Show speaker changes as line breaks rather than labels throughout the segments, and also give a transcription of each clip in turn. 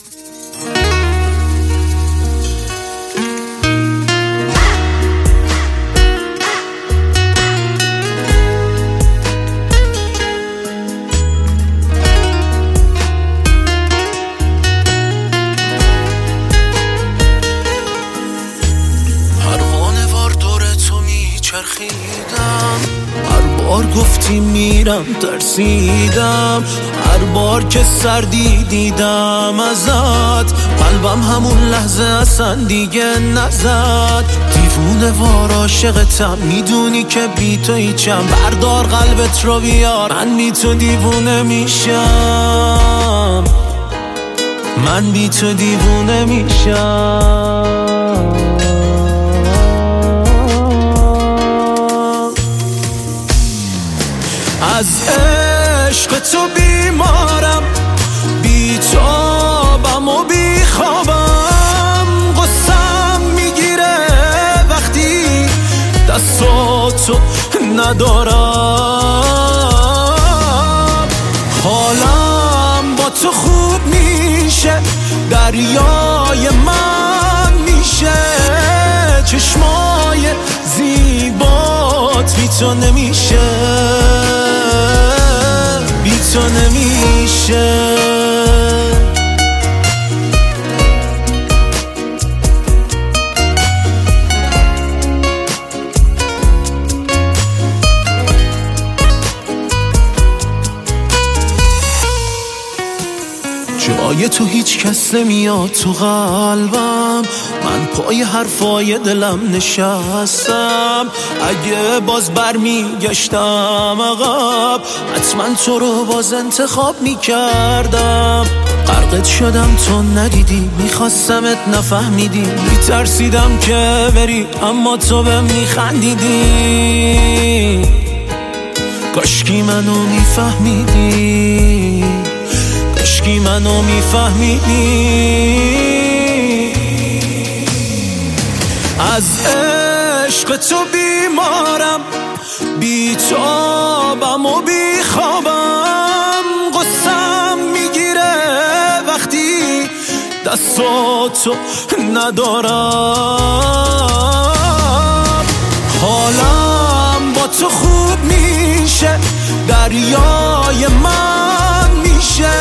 هر بار گفتی میرم ترسیدم، هر بار که سردی دیدم ازت، قلبم همون لحظه اصلا دیگه نزد. دیوونه وار عاشقتم، میدونی که بی تو هیچم، بردار قلبت رو بیار، من بی تو دیوونه میشم، من بی تو دیوونه میشم. از عشق تو بیمارم، بی تابم و بی خوابم، غصم میگیره وقتی دستاتو ندارم. حالم با تو خوب میشه، دریای من میشه، چشمای زیبات بی تو نمیشه، بی تو نمیشه. جای تو هیچ کس نمیاد تو قلبم، من پای حرفای دلم نشستم. اگه باز برمیگشتم عقب، حتما تو رو باز انتخاب میکردم. غرقت شدم تو ندیدی، میخواستمت نفهمیدی، میترسیدم که بری اما تو بهم میخندیدی. کاشکی منو میفهمیدی، کاشکی منو میفهمیدی. از عشق تو بیمارم، بی تابم و بی خوابم، غصم میگیره وقتی دستاتو ندارم. حالم با تو خوب میشه، دریای من میشه،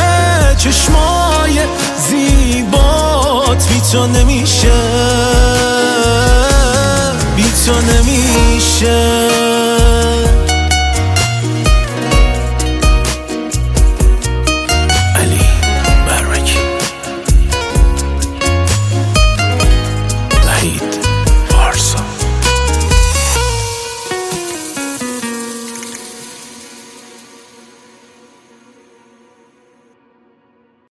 چشمای زیبات بی تو نمیشه، بی تو نمیشه.